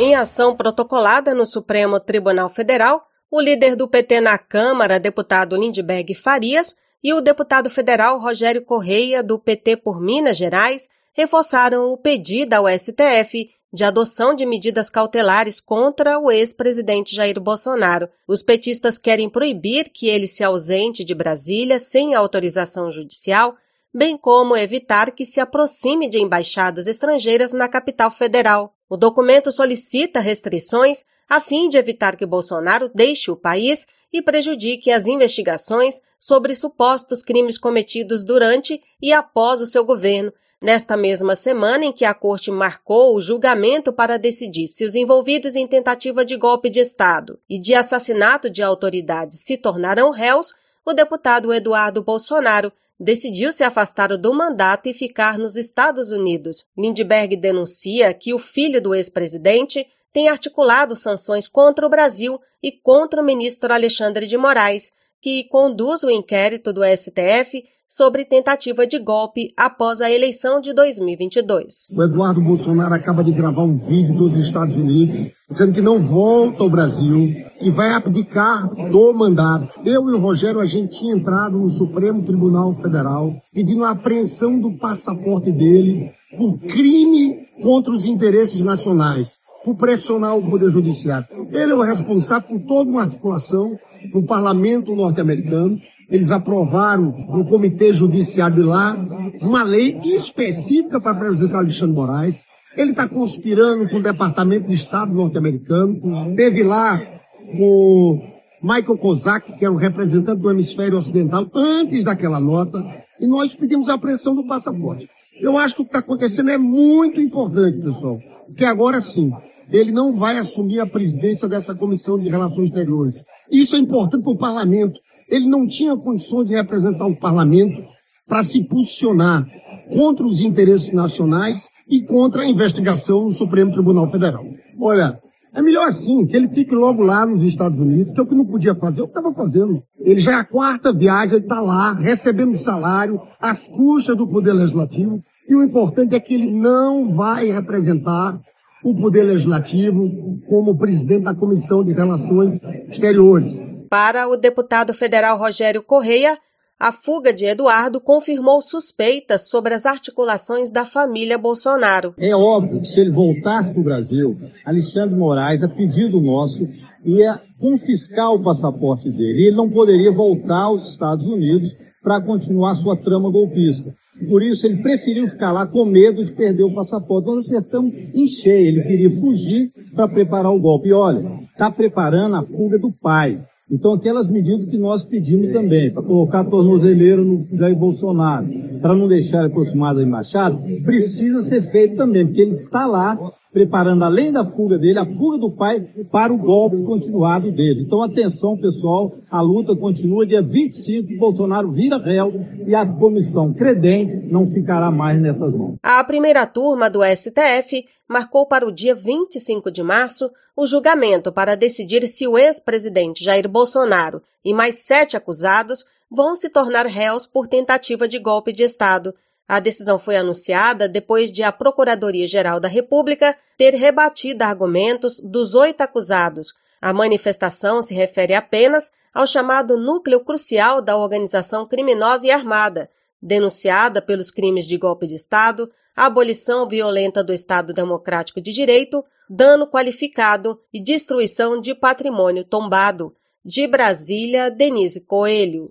Em ação protocolada no Supremo Tribunal Federal, o líder do PT na Câmara, deputado Lindbergh Farias, e o deputado federal Rogério Correia, do PT por Minas Gerais, reforçaram o pedido ao STF de adoção de medidas cautelares contra o ex-presidente Jair Bolsonaro. Os petistas querem proibir que ele se ausente de Brasília sem autorização judicial, bem como evitar que se aproxime de embaixadas estrangeiras na capital federal. O documento solicita restrições a fim de evitar que Bolsonaro deixe o país e prejudique as investigações sobre supostos crimes cometidos durante e após o seu governo. Nesta mesma semana em que a Corte marcou o julgamento para decidir se os envolvidos em tentativa de golpe de Estado e de assassinato de autoridades se tornarão réus, o deputado Eduardo Bolsonaro decidiu se afastar do mandato e ficar nos Estados Unidos. Lindbergh denuncia que o filho do ex-presidente tem articulado sanções contra o Brasil e contra o ministro Alexandre de Moraes, que conduz o inquérito do STF sobre tentativa de golpe após a eleição de 2022. O Eduardo Bolsonaro acaba de gravar um vídeo dos Estados Unidos dizendo que não volta ao Brasil e vai abdicar do mandato. Eu e o Rogério, a gente tinha entrado no Supremo Tribunal Federal pedindo a apreensão do passaporte dele por crime contra os interesses nacionais, por pressionar o Poder Judiciário. Ele é o responsável por toda uma articulação no parlamento norte-americano. Eles aprovaram no Comitê Judiciário de lá uma lei específica para prejudicar o Alexandre de Moraes. Ele está conspirando com o Departamento de Estado norte-americano. Teve lá o Michael Kozak, que era o representante do hemisfério ocidental, antes daquela nota, e nós pedimos a apreensão do passaporte. Eu acho que o que está acontecendo é muito importante, pessoal, porque agora sim, ele não vai assumir a presidência dessa Comissão de Relações Exteriores. Isso é importante para o parlamento. Ele não tinha condições de representar o parlamento para se posicionar contra os interesses nacionais e contra a investigação no Supremo Tribunal Federal. Olha, é melhor assim, que ele fique logo lá nos Estados Unidos, que é o que não podia fazer, eu estava fazendo. Ele já é a 4ª viagem, ele está lá, recebendo salário, às custas do Poder Legislativo, e o importante é que ele não vai representar o Poder Legislativo como presidente da Comissão de Relações Exteriores. Para o deputado federal Rogério Correia, a fuga de Eduardo confirmou suspeitas sobre as articulações da família Bolsonaro. É óbvio que se ele voltasse para o Brasil, Alexandre de Moraes, a pedido nosso, ia confiscar o passaporte dele. E ele não poderia voltar aos Estados Unidos para continuar sua trama golpista. Por isso, ele preferiu ficar lá com medo de perder o passaporte. Nós acertamos em cheio. Ele queria fugir para preparar o golpe. E olha, está preparando a fuga do pai. Então, aquelas medidas que nós pedimos também, para colocar tornozeleiro no Jair Bolsonaro, para não deixar ele aproximado da embaixada, precisa ser feito também, porque ele está lá preparando, além da fuga dele, a fuga do pai para o golpe continuado dele. Então, atenção, pessoal, a luta continua. Dia 25, Bolsonaro vira réu e a comissão Credem não ficará mais nessas mãos. A primeira turma do STF marcou para o dia 25 de março o julgamento para decidir se o ex-presidente Jair Bolsonaro e mais 7 acusados vão se tornar réus por tentativa de golpe de Estado. A decisão foi anunciada depois de a Procuradoria-Geral da República ter rebatido argumentos dos 8 acusados. A manifestação se refere apenas ao chamado núcleo crucial da organização criminosa e armada, denunciada pelos crimes de golpe de Estado, abolição violenta do Estado Democrático de Direito, dano qualificado e destruição de patrimônio tombado. De Brasília, Denise Coelho.